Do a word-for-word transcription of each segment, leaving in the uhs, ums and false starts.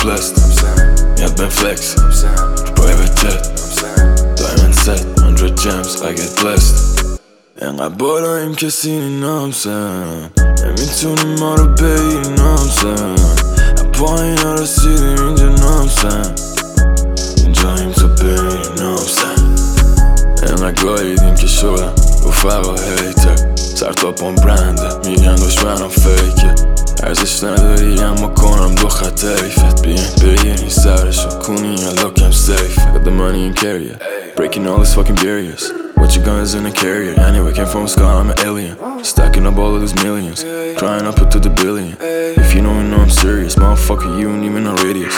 blessed. Yeah, been flex. Private jet. Diamond set. Hundred gems. I get blessed. انقدر بالاییم که سینی نامسن نمیتونیم ما رو بگیری نامسن پایین ها رسیدیم اینجا نامسن اینجاییم تا ببینی نامسن انقدر گاییدیم که شدم رفقا هیتر سر تا پام برنده میگن دشمنم فیکه ارزش نداری اما کنم دو خط حیفت بیاین بگیرین سرشو کنی یا لوکم سیف Got the money and carry it Breaking all this fucking barriers What you guns in a carrier Anyway, came from a sky, I'm an alien Stacking up all of these millions Trying up it to the billion If you know me, know I'm serious Motherfucker, you ain't even know radius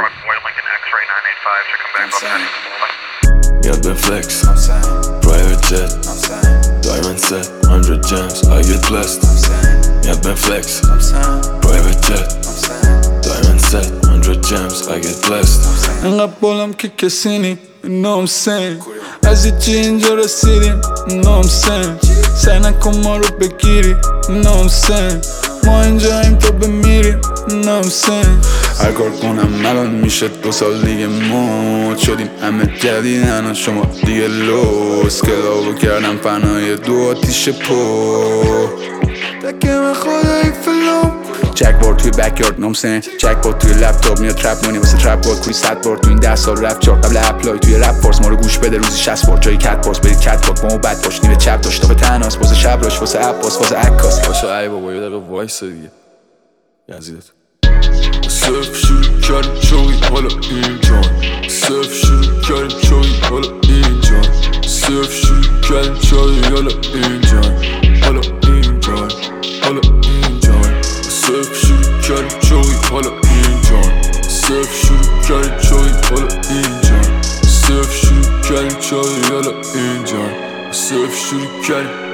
Yeah, been flex Private jet Diamond set Hundred gems I get blessed Yeah, been flex Private jet Diamond set Hundred gems I get blessed انقدر بالم که کسی نی know I'm saying از هیچی اینجا رسیدیم know I'm saying سعی نکن ما رو بگیری know I'm saying ما اینجاییم تا بمیریم know I'm saying هر کار کنم الان میشه دو سال دیگه موت شدیم همه جدیدن و شما دیگه لوس کلابو کردم فنای دو آتیش پو تکم خدایی فلوم جک بورد توی بکیارد نامسن جک بورد توی لپتاپ میاد ترپ مونی واسه ترپ بورد کوی صد بورد تو این ده سال رفت چارت قبل اپلای توی رپ فورس ما رو گوش بده روزی شصت بورد جای کت پورس برید کت بورد با ما بد باش نیمه چپ داشت تا به تناس واسه شب راش واسه عباس واسه عکاس باشه ای بابا یه دقیقه وایسا دیگه یزیدت صرف شروع کردیم چوی حالا اینجان صرف شروع کردیم چوی حالا اینجان صرف شروع کردیم چوی حالا اینجان حالا اینجان حالا اینجان صرف شروع کردیم چوی حالا اینجان صرف شروع کردیم چوی حالا اینجان صرف شروع کردیم چوی حالا اینجان صرف شروع کردیم